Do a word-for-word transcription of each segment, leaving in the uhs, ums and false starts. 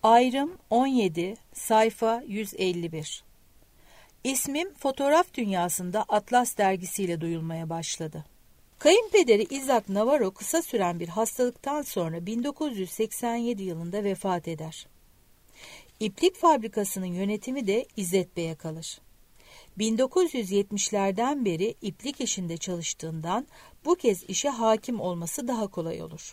Ayrım on yedi, sayfa yüz elli bir. İsmim fotoğraf dünyasında Atlas dergisiyle duyulmaya başladı. Kayınpederi Isaac Navarro kısa süren bir hastalıktan sonra bin dokuz yüz seksen yedi yılında vefat eder. İplik fabrikasının yönetimi de İzzet Bey'e kalır. bin dokuz yüz yetmişlerden beri iplik işinde çalıştığından bu kez işe hakim olması daha kolay olur.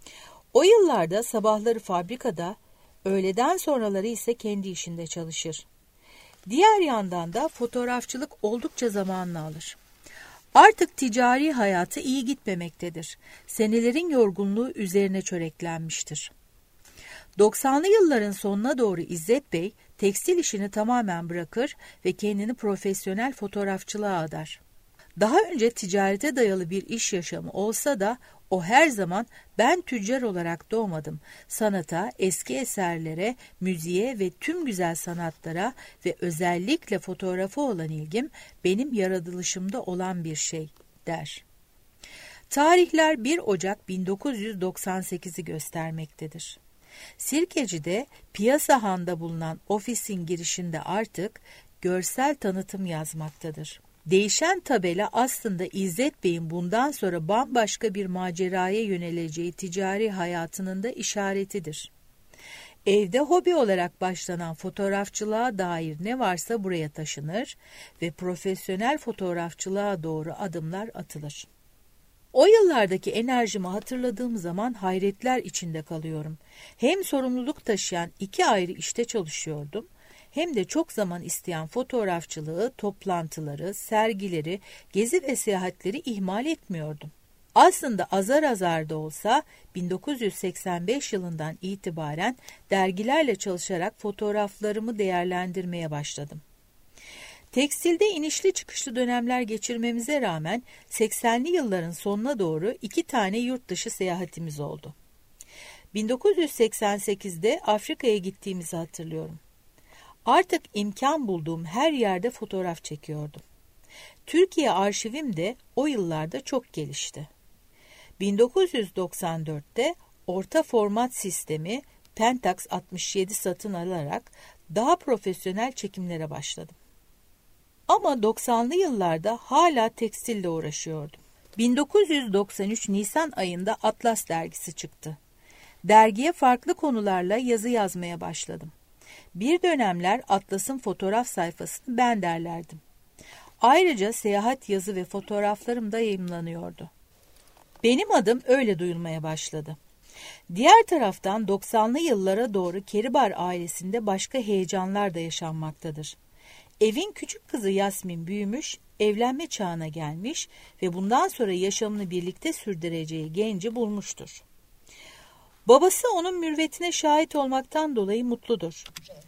O yıllarda sabahları fabrikada, öğleden sonraları ise kendi işinde çalışır. Diğer yandan da fotoğrafçılık oldukça zamanını alır. Artık ticari hayatı iyi gitmemektedir. Senelerin yorgunluğu üzerine çöreklenmiştir. doksanlı yılların sonuna doğru İzzet Bey, tekstil işini tamamen bırakır ve kendini profesyonel fotoğrafçılığa adar. Daha önce ticarete dayalı bir iş yaşamı olsa da o her zaman ben tüccar olarak doğmadım. Sanata, eski eserlere, müziğe ve tüm güzel sanatlara ve özellikle fotoğrafa olan ilgim benim yaratılışımda olan bir şey der. Tarihler bir Ocak bin dokuz yüz doksan sekizi göstermektedir. Sirkeci'de Piyasa Han'da bulunan ofisin girişinde artık görsel tanıtım yazmaktadır. Değişen tabela aslında İzzet Bey'in bundan sonra bambaşka bir maceraya yöneleceği ticari hayatının da işaretidir. Evde hobi olarak başlanan fotoğrafçılığa dair ne varsa buraya taşınır ve profesyonel fotoğrafçılığa doğru adımlar atılır. O yıllardaki enerjimi hatırladığım zaman hayretler içinde kalıyorum. Hem sorumluluk taşıyan iki ayrı işte çalışıyordum, hem de çok zaman isteyen fotoğrafçılığı, toplantıları, sergileri, gezi ve seyahatleri ihmal etmiyordum. Aslında azar azar da olsa bin dokuz yüz seksen beş yılından itibaren dergilerle çalışarak fotoğraflarımı değerlendirmeye başladım. Tekstilde inişli çıkışlı dönemler geçirmemize rağmen seksenli yılların sonuna doğru iki tane yurt dışı seyahatimiz oldu. bin dokuz yüz seksen sekizde Afrika'ya gittiğimizi hatırlıyorum. Artık imkan bulduğum her yerde fotoğraf çekiyordum. Türkiye arşivim de o yıllarda çok gelişti. bin dokuz yüz doksan dörtte orta format sistemi Pentax altmış yedi satın alarak daha profesyonel çekimlere başladım. Ama doksanlı yıllarda hala tekstille uğraşıyordum. bin dokuz yüz doksan üç Nisan ayında Atlas dergisi çıktı. Dergiye farklı konularla yazı yazmaya başladım. Bir dönemler Atlas'ın fotoğraf sayfasını ben derlerdim. Ayrıca seyahat yazı ve fotoğraflarım da yayımlanıyordu. Benim adım öyle duyulmaya başladı. Diğer taraftan doksanlı yıllara doğru Keribar ailesinde başka heyecanlar da yaşanmaktadır. Evin küçük kızı Yasmin büyümüş, evlenme çağına gelmiş ve bundan sonra yaşamını birlikte sürdüreceği genci bulmuştur. Babası onun mürvetine şahit olmaktan dolayı mutludur.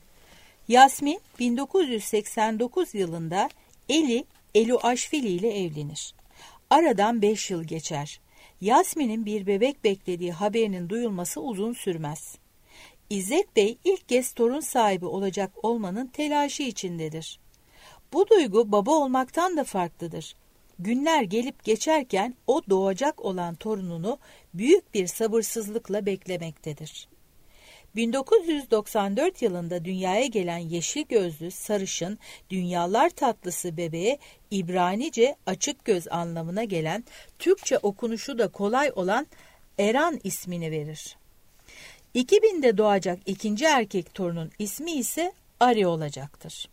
Yasmin bin dokuz yüz seksen dokuz yılında Eli Eluaşvili ile evlenir. Aradan beş yıl geçer. Yasmin'in bir bebek beklediği haberinin duyulması uzun sürmez. İzzet Bey ilk kez torun sahibi olacak olmanın telaşı içindedir. Bu duygu baba olmaktan da farklıdır. Günler gelip geçerken o doğacak olan torununu büyük bir sabırsızlıkla beklemektedir. bin dokuz yüz doksan dört yılında dünyaya gelen yeşil gözlü, sarışın, dünyalar tatlısı bebeğe İbranice açık göz anlamına gelen, Türkçe okunuşu da kolay olan Eran ismini verir. iki binde doğacak ikinci erkek torunun ismi ise Ari olacaktır.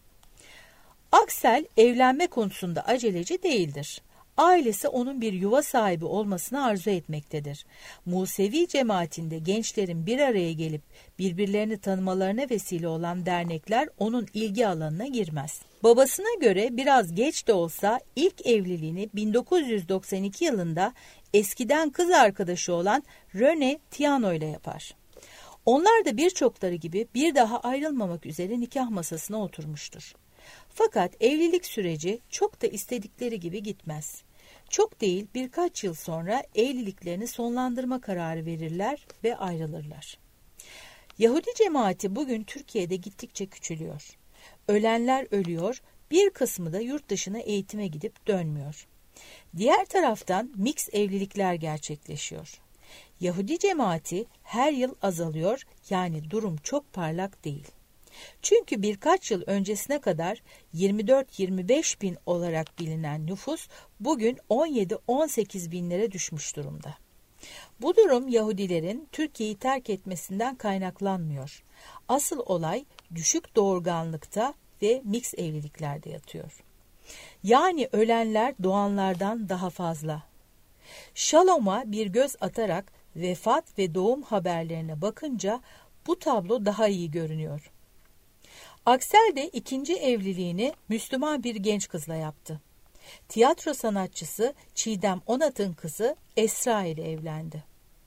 Aksel evlenme konusunda aceleci değildir. Ailesi onun bir yuva sahibi olmasını arzu etmektedir. Musevi cemaatinde gençlerin bir araya gelip birbirlerini tanımalarına vesile olan dernekler onun ilgi alanına girmez. Babasına göre biraz geç de olsa ilk evliliğini bin dokuz yüz doksan iki yılında eskiden kız arkadaşı olan Rene Tiano ile yapar. Onlar da birçokları gibi bir daha ayrılmamak üzere nikah masasına oturmuştur. Fakat evlilik süreci çok da istedikleri gibi gitmez. Çok değil birkaç yıl sonra evliliklerini sonlandırma kararı verirler ve ayrılırlar. Yahudi cemaati bugün Türkiye'de gittikçe küçülüyor. Ölenler ölüyor, bir kısmı da yurt dışına eğitime gidip dönmüyor. Diğer taraftan mix evlilikler gerçekleşiyor. Yahudi cemaati her yıl azalıyor, yani durum çok parlak değil. Çünkü birkaç yıl öncesine kadar yirmi dört yirmi beş bin olarak bilinen nüfus bugün on yedi on sekiz binlere düşmüş durumda. Bu durum Yahudilerin Türkiye'yi terk etmesinden kaynaklanmıyor. Asıl olay düşük doğurganlıkta ve mix evliliklerde yatıyor. Yani ölenler doğanlardan daha fazla. Shalom'a bir göz atarak vefat ve doğum haberlerine bakınca bu tablo daha iyi görünüyor. Aksel de ikinci evliliğini Müslüman bir genç kızla yaptı. Tiyatro sanatçısı Çiğdem Onat'ın kızı Esra ile evlendi.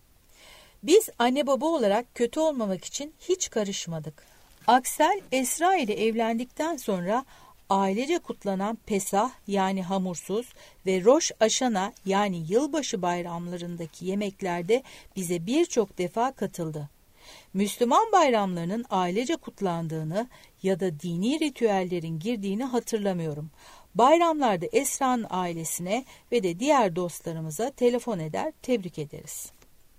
Biz anne baba olarak kötü olmamak için hiç karışmadık. Aksel Esra ile evlendikten sonra ailece kutlanan Pesah yani hamursuz ve Rosh Aşana yani yılbaşı bayramlarındaki yemeklerde bize birçok defa katıldı. Müslüman bayramlarının ailece kutlandığını ya da dini ritüellerin girdiğini hatırlamıyorum. Bayramlarda Esra'nın ailesine ve de diğer dostlarımıza telefon eder, tebrik ederiz.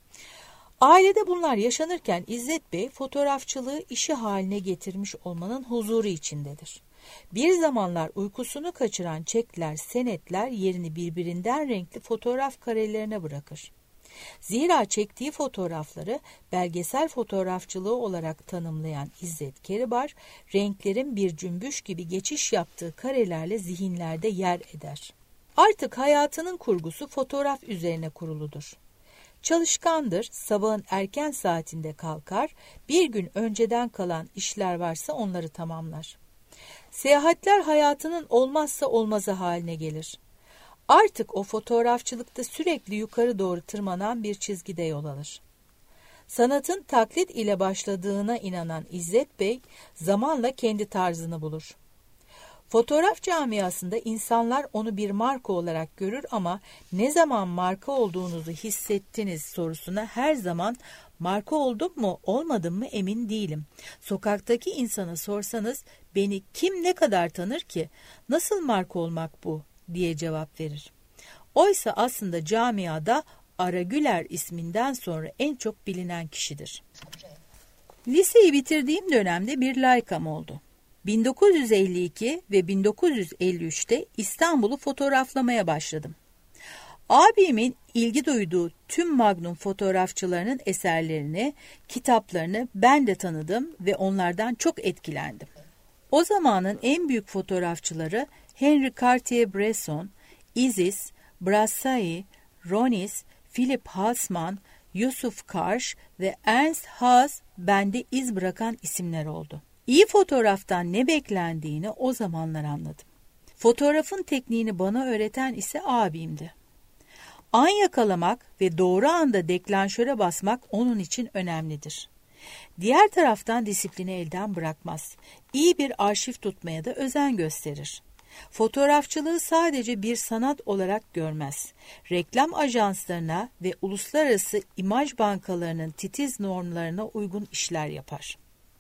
Ailede bunlar yaşanırken İzzet Bey fotoğrafçılığı işi haline getirmiş olmanın huzuru içindedir. Bir zamanlar uykusunu kaçıran çekler, senetler yerini birbirinden renkli fotoğraf karelerine bırakır. Zira çektiği fotoğrafları belgesel fotoğrafçılığı olarak tanımlayan İzzet Keribar, renklerin bir cümbüş gibi geçiş yaptığı karelerle zihinlerde yer eder. Artık hayatının kurgusu fotoğraf üzerine kuruludur. Çalışkandır, sabahın erken saatinde kalkar, bir gün önceden kalan işler varsa onları tamamlar. Seyahatler hayatının olmazsa olmazı haline gelir. Artık o fotoğrafçılıkta sürekli yukarı doğru tırmanan bir çizgide yol alır. Sanatın taklit ile başladığına inanan İzzet Bey, zamanla kendi tarzını bulur. Fotoğraf camiasında insanlar onu bir marka olarak görür ama ne zaman marka olduğunuzu hissettiniz sorusuna her zaman marka oldum mu olmadım mı emin değilim. Sokaktaki insana sorsanız beni kim ne kadar tanır ki, nasıl marka olmak bu diye cevap verir. Oysa aslında camiada Ara Güler isminden sonra en çok bilinen kişidir. Liseyi bitirdiğim dönemde bir Leica'm oldu. bin dokuz yüz elli iki ve bin dokuz yüz elli üçte İstanbul'u fotoğraflamaya başladım. Abimin ilgi duyduğu tüm Magnum fotoğrafçılarının eserlerini, kitaplarını ben de tanıdım ve onlardan çok etkilendim. O zamanın en büyük fotoğrafçıları Henri Cartier-Bresson, Isis, Brassai, Ronis, Philip Hassman, Yusuf Karsh ve Ernst Haas bende iz bırakan isimler oldu. İyi fotoğraftan ne beklendiğini o zamanlar anladım. Fotoğrafın tekniğini bana öğreten ise abimdi. An yakalamak ve doğru anda deklanşöre basmak onun için önemlidir. Diğer taraftan disiplini elden bırakmaz. İyi bir arşiv tutmaya da özen gösterir. Fotoğrafçılığı sadece bir sanat olarak görmez. Reklam ajanslarına ve uluslararası imaj bankalarının titiz normlarına uygun işler yapar.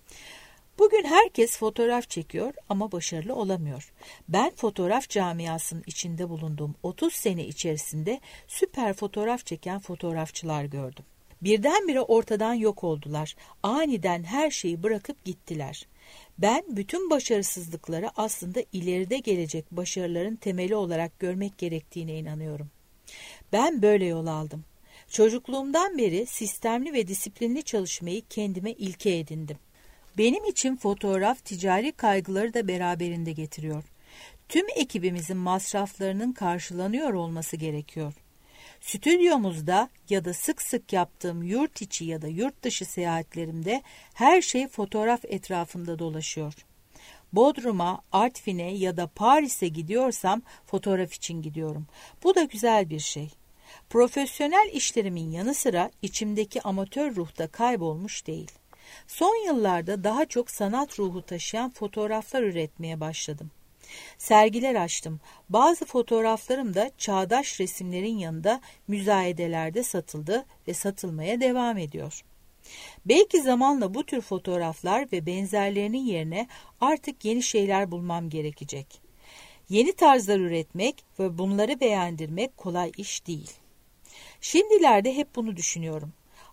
Bugün herkes fotoğraf çekiyor ama başarılı olamıyor. Ben fotoğraf camiasının içinde bulunduğum otuz sene içerisinde süper fotoğraf çeken fotoğrafçılar gördüm. Birdenbire ortadan yok oldular. Aniden her şeyi bırakıp gittiler. Ben bütün başarısızlıkları aslında ileride gelecek başarıların temeli olarak görmek gerektiğine inanıyorum. Ben böyle yol aldım. Çocukluğumdan beri sistemli ve disiplinli çalışmayı kendime ilke edindim. Benim için fotoğraf ticari kaygıları da beraberinde getiriyor. Tüm ekibimizin masraflarının karşılanıyor olması gerekiyor. Stüdyomuzda ya da sık sık yaptığım yurt içi ya da yurt dışı seyahatlerimde her şey fotoğraf etrafında dolaşıyor. Bodrum'a, Artvin'e ya da Paris'e gidiyorsam fotoğraf için gidiyorum. Bu da güzel bir şey. Profesyonel işlerimin yanı sıra içimdeki amatör ruh da kaybolmuş değil. Son yıllarda daha çok sanat ruhu taşıyan fotoğraflar üretmeye başladım. Sergiler açtım. Bazı fotoğraflarım da çağdaş resimlerin yanında müzayedelerde satıldı ve satılmaya devam ediyor. Belki zamanla bu tür fotoğraflar ve benzerlerinin yerine artık yeni şeyler bulmam gerekecek. Yeni tarzlar üretmek ve bunları beğendirmek kolay iş değil. Şimdilerde hep bunu düşünüyorum.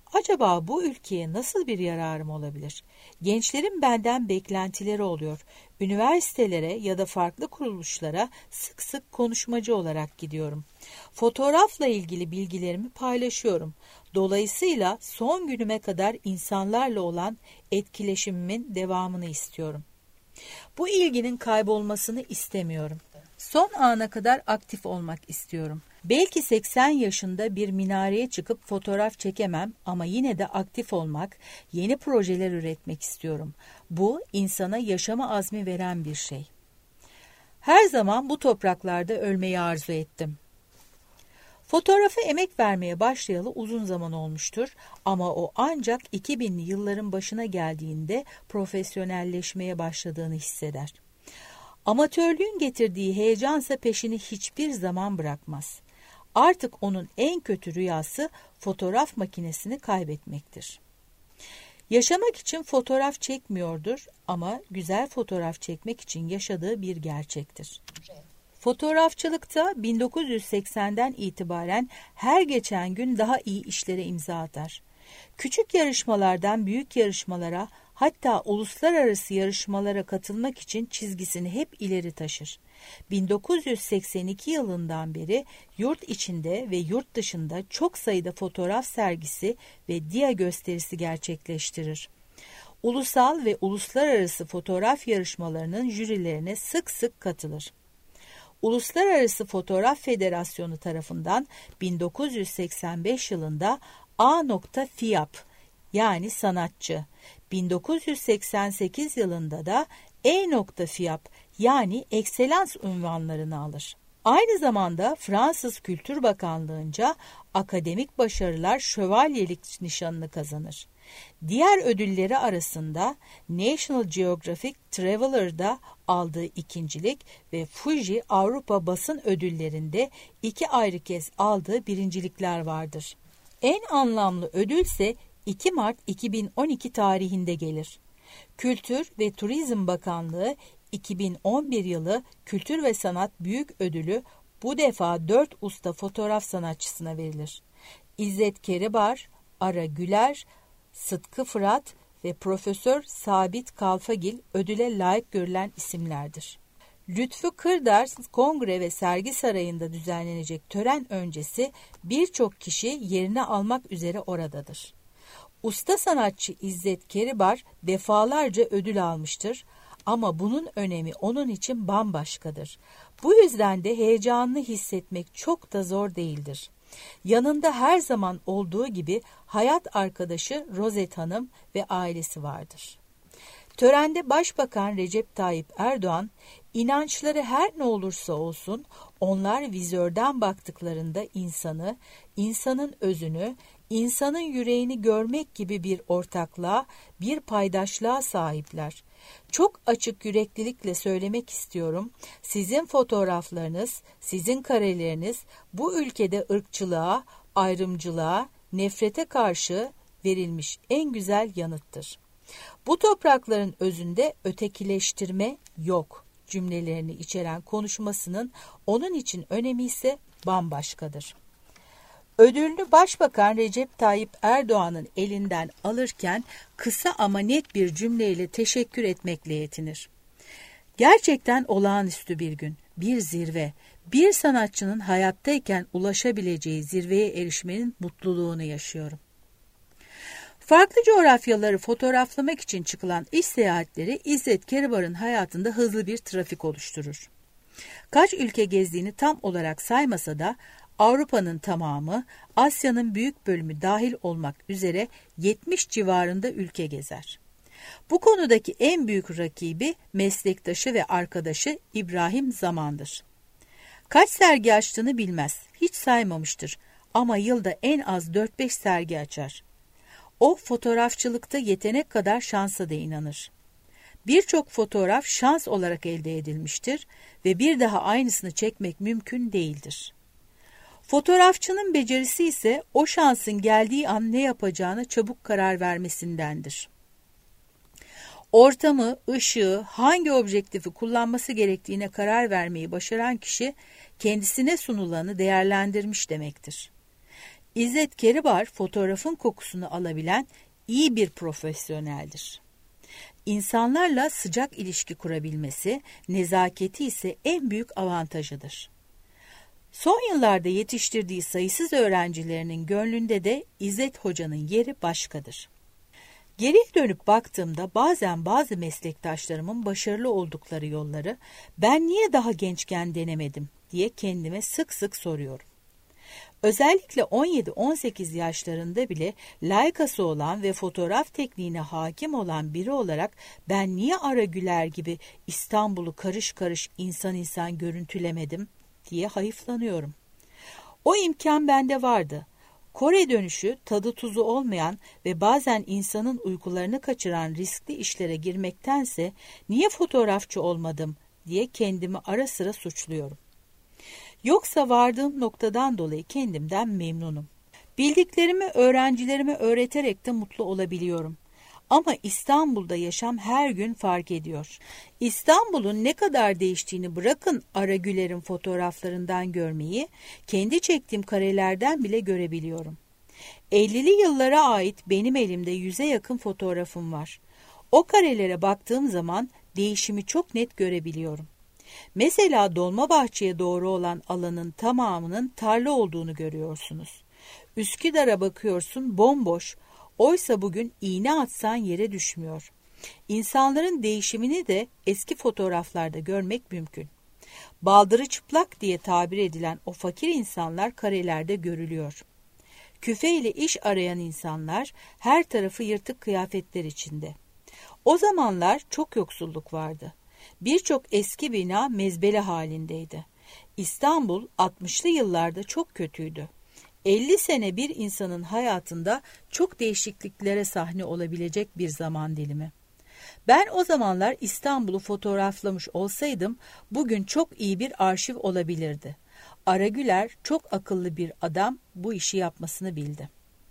Acaba bu ülkeye nasıl bir yararım olabilir? Gençlerin benden beklentileri oluyor. Üniversitelere ya da farklı kuruluşlara sık sık konuşmacı olarak gidiyorum. Fotoğrafla ilgili bilgilerimi paylaşıyorum. Dolayısıyla son günüme kadar insanlarla olan etkileşimimin devamını istiyorum. Bu ilginin kaybolmasını istemiyorum. Son ana kadar aktif olmak istiyorum. Belki seksen yaşında bir minareye çıkıp fotoğraf çekemem ama yine de aktif olmak, yeni projeler üretmek istiyorum. Bu insana yaşama azmi veren bir şey. Her zaman bu topraklarda ölmeyi arzu ettim. Fotoğrafa emek vermeye başlayalı uzun zaman olmuştur ama o ancak iki binli yılların başına geldiğinde profesyonelleşmeye başladığını hisseder. Amatörlüğün getirdiği heyecansa peşini hiçbir zaman bırakmaz. Artık onun en kötü rüyası fotoğraf makinesini kaybetmektir. Yaşamak için fotoğraf çekmiyordur ama güzel fotoğraf çekmek için yaşadığı bir gerçektir. Fotoğrafçılıkta bin dokuz yüz seksenden itibaren her geçen gün daha iyi işlere imza atar. Küçük yarışmalardan büyük yarışmalara, hatta uluslararası yarışmalara katılmak için çizgisini hep ileri taşır. bin dokuz yüz seksen iki yılından beri yurt içinde ve yurt dışında çok sayıda fotoğraf sergisi ve dia gösterisi gerçekleştirir. Ulusal ve uluslararası fotoğraf yarışmalarının jürilerine sık sık katılır. Uluslararası Fotoğraf Federasyonu tarafından bin dokuz yüz seksen beş yılında A. FIAP yani sanatçı, bin dokuz yüz seksen sekiz yılında da E. FIAP yani ekselans unvanlarını alır. Aynı zamanda Fransız Kültür Bakanlığı'nca akademik başarılar şövalyelik nişanını kazanır. Diğer ödülleri arasında National Geographic Traveler'da aldığı ikincilik ve Fuji Avrupa Basın Ödülleri'nde iki ayrı kez aldığı birincilikler vardır. En anlamlı ödül ise iki Mart iki bin on iki tarihinde gelir. Kültür ve Turizm Bakanlığı iki bin on bir yılı Kültür ve Sanat Büyük Ödülü bu defa dört usta fotoğraf sanatçısına verilir. İzzet Keribar, Ara Güler, Sıtkı Fırat ve Profesör Sabit Kalfagil ödüle layık görülen isimlerdir. Lütfü Kırdar Kongre ve Sergi Sarayı'nda düzenlenecek tören öncesi birçok kişi yerine almak üzere oradadır. Usta sanatçı İzzet Keribar defalarca ödül almıştır ama bunun önemi onun için bambaşkadır. Bu yüzden de heyecanını hissetmek çok da zor değildir. Yanında her zaman olduğu gibi hayat arkadaşı Rozet Hanım ve ailesi vardır. Törende Başbakan Recep Tayyip Erdoğan, inançları her ne olursa olsun onlar vizörden baktıklarında insanı, insanın özünü, insanın yüreğini görmek gibi bir ortaklığa, bir paydaşlığa sahipler. Çok açık yüreklilikle söylemek istiyorum, sizin fotoğraflarınız, sizin kareleriniz bu ülkede ırkçılığa, ayrımcılığa, nefrete karşı verilmiş en güzel yanıttır. Bu toprakların özünde ötekileştirme yok cümlelerini içeren konuşmasının onun için önemi ise bambaşkadır. Ödülünü Başbakan Recep Tayyip Erdoğan'ın elinden alırken kısa ama net bir cümleyle teşekkür etmekle yetinir. Gerçekten olağanüstü bir gün, bir zirve, bir sanatçının hayattayken ulaşabileceği zirveye erişmenin mutluluğunu yaşıyorum. Farklı coğrafyaları fotoğraflamak için çıkılan iş seyahatleri İzzet Keribar'ın hayatında hızlı bir trafik oluşturur. Kaç ülke gezdiğini tam olarak saymasa da Avrupa'nın tamamı, Asya'nın büyük bölümü dahil olmak üzere yetmiş civarında ülke gezer. Bu konudaki en büyük rakibi meslektaşı ve arkadaşı İbrahim Zaman'dır. Kaç sergi açtığını bilmez, hiç saymamıştır ama yılda en az dört beş sergi açar. O fotoğrafçılıkta yetenek kadar şansa da inanır. Birçok fotoğraf şans olarak elde edilmiştir ve bir daha aynısını çekmek mümkün değildir. Fotoğrafçının becerisi ise o şansın geldiği an ne yapacağına çabuk karar vermesindendir. Ortamı, ışığı, hangi objektifi kullanması gerektiğine karar vermeyi başaran kişi kendisine sunulanı değerlendirmiş demektir. İzzet Keribar fotoğrafın kokusunu alabilen iyi bir profesyoneldir. İnsanlarla sıcak ilişki kurabilmesi, nezaketi ise en büyük avantajıdır. Son yıllarda yetiştirdiği sayısız öğrencilerinin gönlünde de İzzet Hoca'nın yeri başkadır. Geriye dönüp baktığımda bazen bazı meslektaşlarımın başarılı oldukları yolları ben niye daha gençken denemedim diye kendime sık sık soruyorum. Özellikle on yedi on sekiz yaşlarında bile Leica'sı olan ve fotoğraf tekniğine hakim olan biri olarak ben niye Ara Güler gibi İstanbul'u karış karış insan insan görüntülemedim diye hayıflanıyorum. O imkan bende vardı. Kore dönüşü tadı tuzu olmayan ve bazen insanın uykularını kaçıran riskli işlere girmektense niye fotoğrafçı olmadım diye kendimi ara sıra suçluyorum. Yoksa vardığım noktadan dolayı kendimden memnunum. Bildiklerimi öğrencilerime öğreterek de mutlu olabiliyorum. Ama İstanbul'da yaşam her gün fark ediyor. İstanbul'un ne kadar değiştiğini bırakın Ara Güler'in fotoğraflarından görmeyi, kendi çektiğim karelerden bile görebiliyorum. ellili yıllara ait benim elimde yüze yakın fotoğrafım var. O karelere baktığım zaman değişimi çok net görebiliyorum. Mesela Dolmabahçe'ye doğru olan alanın tamamının tarla olduğunu görüyorsunuz. Üsküdar'a bakıyorsun bomboş, oysa bugün iğne atsan yere düşmüyor. İnsanların değişimini de eski fotoğraflarda görmek mümkün. Baldırı çıplak diye tabir edilen o fakir insanlar karelerde görülüyor. Küfeyle iş arayan insanlar her tarafı yırtık kıyafetler içinde. O zamanlar çok yoksulluk vardı. Birçok eski bina mezbele halindeydi. İstanbul altmışlı yıllarda çok kötüydü. elli sene bir insanın hayatında çok değişikliklere sahne olabilecek bir zaman dilimi. Ben o zamanlar İstanbul'u fotoğraflamış olsaydım bugün çok iyi bir arşiv olabilirdi. Ara Güler çok akıllı bir adam, bu işi yapmasını bildi.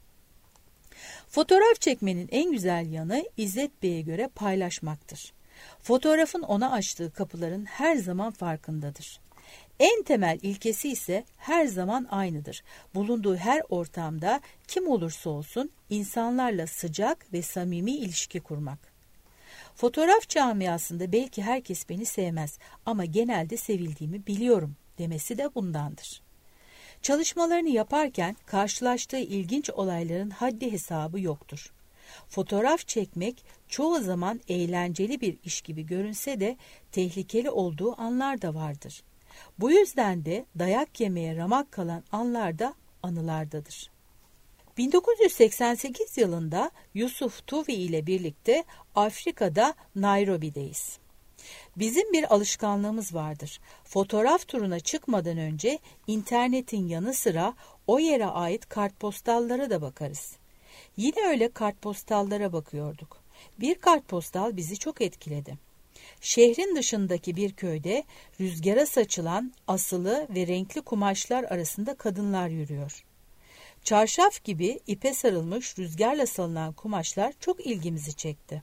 Fotoğraf çekmenin en güzel yanı İzzet Bey'e göre paylaşmaktır. Fotoğrafın ona açtığı kapıların her zaman farkındadır. En temel ilkesi ise her zaman aynıdır. Bulunduğu her ortamda kim olursa olsun insanlarla sıcak ve samimi ilişki kurmak. Fotoğraf camiasında belki herkes beni sevmez ama genelde sevildiğimi biliyorum demesi de bundandır. Çalışmalarını yaparken karşılaştığı ilginç olayların haddi hesabı yoktur. Fotoğraf çekmek çoğu zaman eğlenceli bir iş gibi görünse de tehlikeli olduğu anlar da vardır. Bu yüzden de dayak yemeye ramak kalan anlar da anılardadır. bin dokuz yüz seksen sekiz yılında Yusuf Tuvi ile birlikte Afrika'da Nairobi'deyiz. Bizim bir alışkanlığımız vardır. Fotoğraf turuna çıkmadan önce internetin yanı sıra o yere ait kartpostallara da bakarız. Yine öyle kartpostallara bakıyorduk. Bir kartpostal bizi çok etkiledi. Şehrin dışındaki bir köyde rüzgara saçılan asılı ve renkli kumaşlar arasında kadınlar yürüyor. Çarşaf gibi ipe sarılmış rüzgarla salınan kumaşlar çok ilgimizi çekti.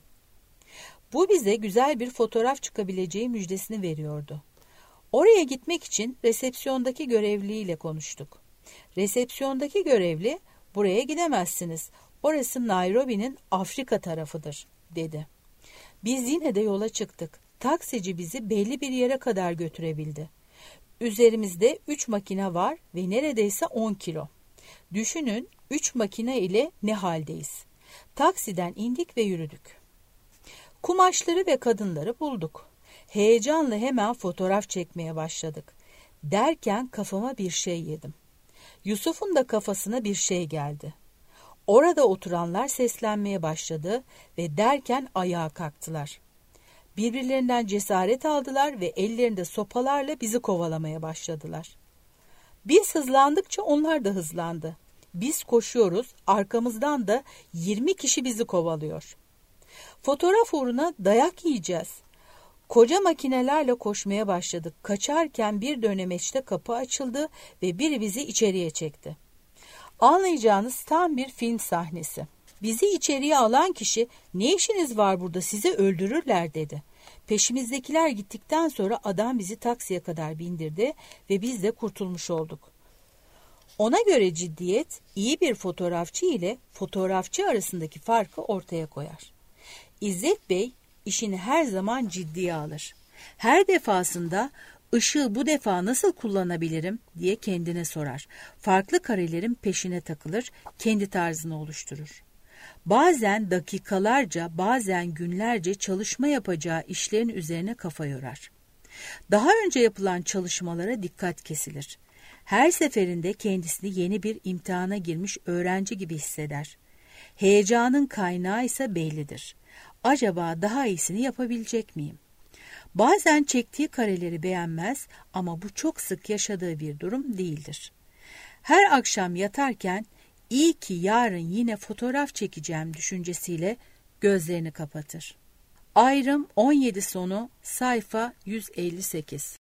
Bu bize güzel bir fotoğraf çıkabileceği müjdesini veriyordu. Oraya gitmek için resepsiyondaki görevliyle konuştuk. Resepsiyondaki görevli, "Buraya gidemezsiniz, orası Nairobi'nin Afrika tarafıdır," dedi. Biz yine de yola çıktık. Taksici bizi belli bir yere kadar götürebildi. Üzerimizde üç makine var ve neredeyse on kilo. Düşünün, üç makine ile ne haldeyiz. Taksiden indik ve yürüdük. Kumaşları ve kadınları bulduk. Heyecanla hemen fotoğraf çekmeye başladık. Derken kafama bir şey yedim. Yusuf'un da kafasına bir şey geldi. Orada oturanlar seslenmeye başladı ve derken ayağa kalktılar. Birbirlerinden cesaret aldılar ve ellerinde sopalarla bizi kovalamaya başladılar. Biz hızlandıkça onlar da hızlandı. Biz koşuyoruz, arkamızdan da yirmi kişi bizi kovalıyor. Fotoğraf uğruna dayak yiyeceğiz. Koca makinelerle koşmaya başladık. Kaçarken bir dönemeçte kapı açıldı ve biri bizi içeriye çekti. Anlayacağınız tam bir film sahnesi. Bizi içeriye alan kişi, "Ne işiniz var burada, sizi öldürürler," dedi. Peşimizdekiler gittikten sonra adam bizi taksiye kadar bindirdi ve biz de kurtulmuş olduk. Ona göre ciddiyet, iyi bir fotoğrafçı ile fotoğrafçı arasındaki farkı ortaya koyar. İzzet Bey işini her zaman ciddiye alır. Her defasında ışığı bu defa nasıl kullanabilirim diye kendine sorar. Farklı karelerin peşine takılır, kendi tarzını oluşturur. Bazen dakikalarca, bazen günlerce çalışma yapacağı işlerin üzerine kafa yorar. Daha önce yapılan çalışmalara dikkat kesilir. Her seferinde kendisini yeni bir imtihana girmiş öğrenci gibi hisseder. Heyecanın kaynağı ise bellidir. Acaba daha iyisini yapabilecek miyim? Bazen çektiği kareleri beğenmez ama bu çok sık yaşadığı bir durum değildir. Her akşam yatarken iyi ki yarın yine fotoğraf çekeceğim düşüncesiyle gözlerini kapatır. Ayrım on yedi sonu sayfa yüz elli sekiz.